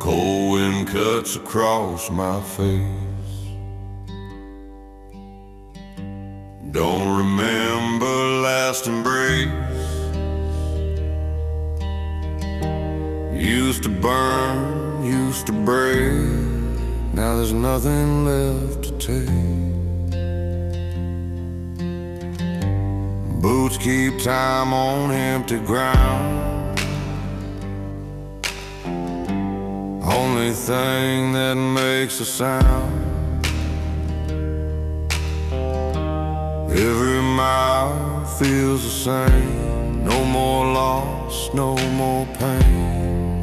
Cold wind cuts across my face. Don't remember last embrace. Used to burn, used to break. Now there's nothing left to take. Boots keep time on empty ground. Only thing that makes a sound. Every mile feels the same. No more loss, no more pain.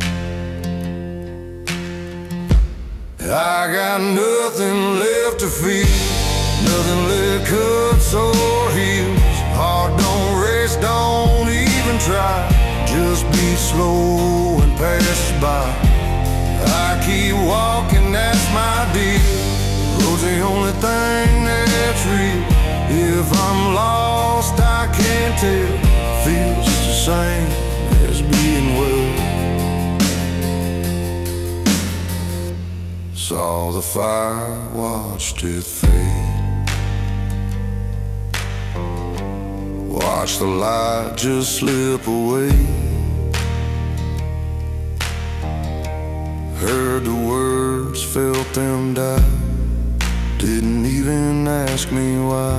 I got nothing left to feel. Nothing left cuts or heals. Heart don't race, don't even try. Just be slow and pass by. I keep walking, that's my deal. Road's the only thing that's real. If I'm lost, I can't tell. Feels just the same as being well. Saw the fire, watched it fade. Watched the light just slip away. Heard the words, felt them die. Didn't even ask me why.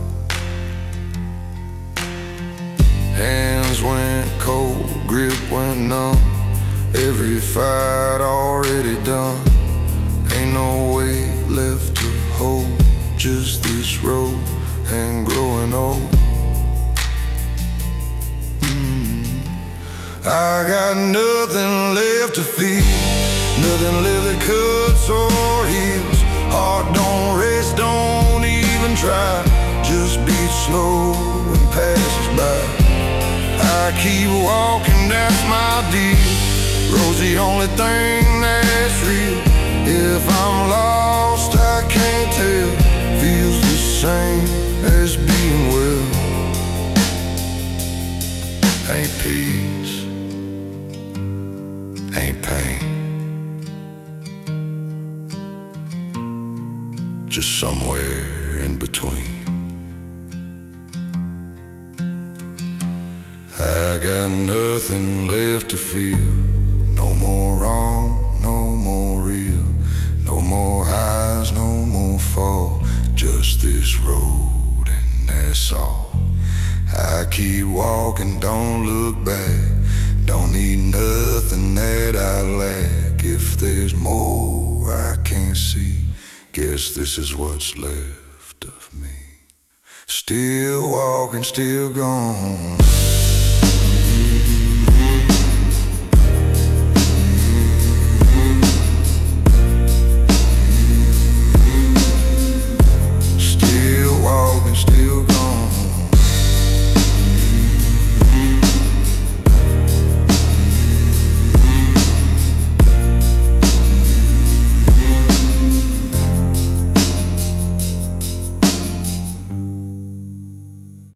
Hands went cold, grip went numb. Every fight already done. Ain't no weight left to hold. Just this road and growing old. I got nothing left to feel. Nothing left that cuts or heals. Heart don't race, don't even try. Just beat slow and passes by. I keep walking, that's my deal. Road's the only thing that's real. If I'm lost, I can't tell. Feels the same as being well. Ain't peace, ain't pain. Just somewhere in between. I got nothing left to feel. No more wrong, no more real. No more highs, no more fall. Just this road and that's all. I keep walking, don't look back. Don't need nothing that I lack. If there's more I can't see, guess this is what's left of me. Still walking, still gone.